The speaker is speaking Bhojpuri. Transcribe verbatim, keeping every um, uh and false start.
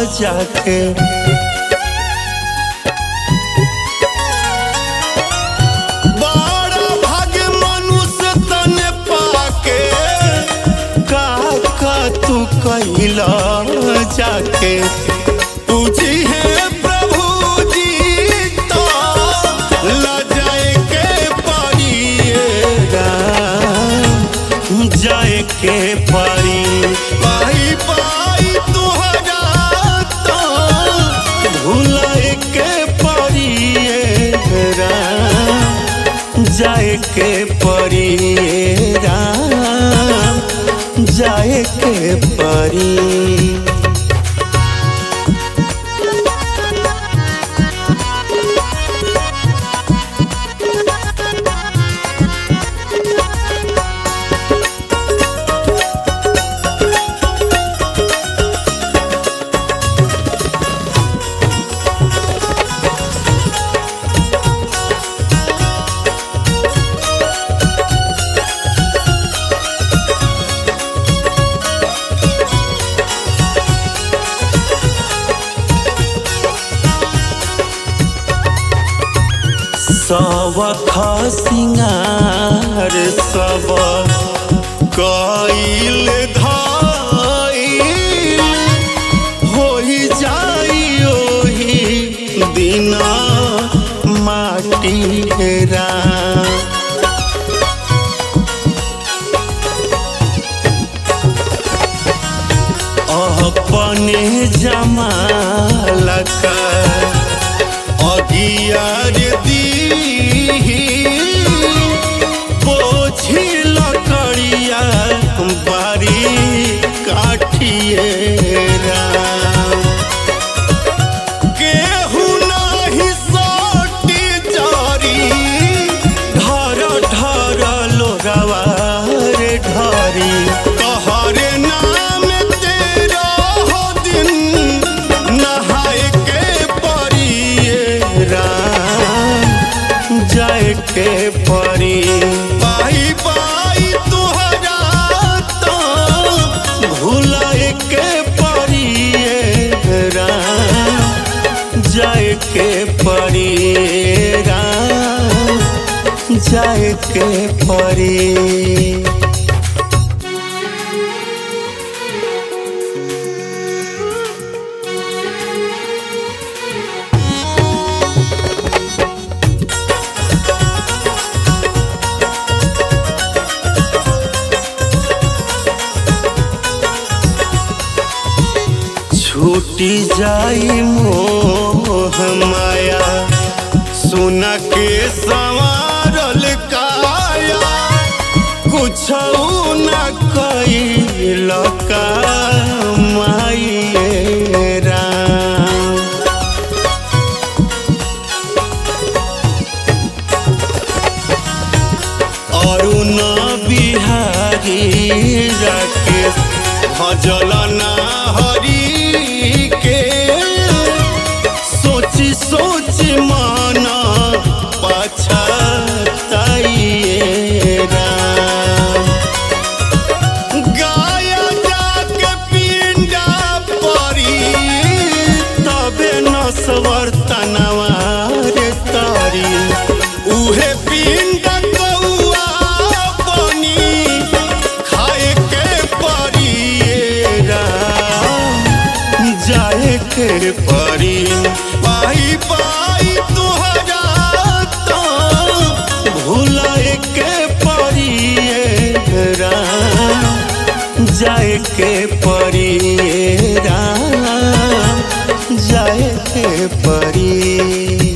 जाके। बड़ा भाग्य मनुष्य तने पाके, का तू कैला जाके। पूजी है प्रभु जी तो लजाए के परिएगा, जाए के परी। पाई पाई तुहरा तो भुलाए के परिएगा, जाए के परिएगा, जाए के परी। सबख सिंगार सब कइल धइल, होई जाई ओही दिना माटी हेरा। अपने जमाल का अगियार पोछी लकड़िया बारी काठिएरा। केहू नाही सोटी जारी, ढर ढर लोगवा रे ढरी। तोहरे नाम तेरा हो दिन नहाए के परिएरा, जाए के परी। पाई पाई तुहरा तो भुलाए के परिएरा, जाए के परिएरा, जाए के परी। छूटी जाई मोह माया, सुना के संवारल काया। कुछ न कइल का मायरा, अरुण बिहारी राकेश भजल ना हरी के। सोची सोची माना पछताइएरा, गाया जाके पिंडा परी, तबे नसवर तनवा रे तारी। उहे पिंडा कौआ बनी खाए के परिएरा, जाए के परी। पाई पाई तुहरा तो भुलाए के परिएरा, जाए के परिएरा, जाए के परी।